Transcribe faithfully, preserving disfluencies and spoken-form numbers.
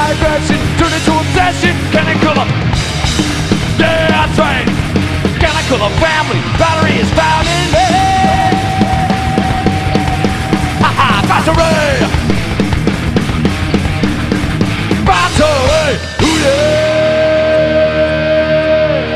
aggression turn into obsession. Can I kill a... Yeah, that's right. Can I kill a family? Battery is found in me.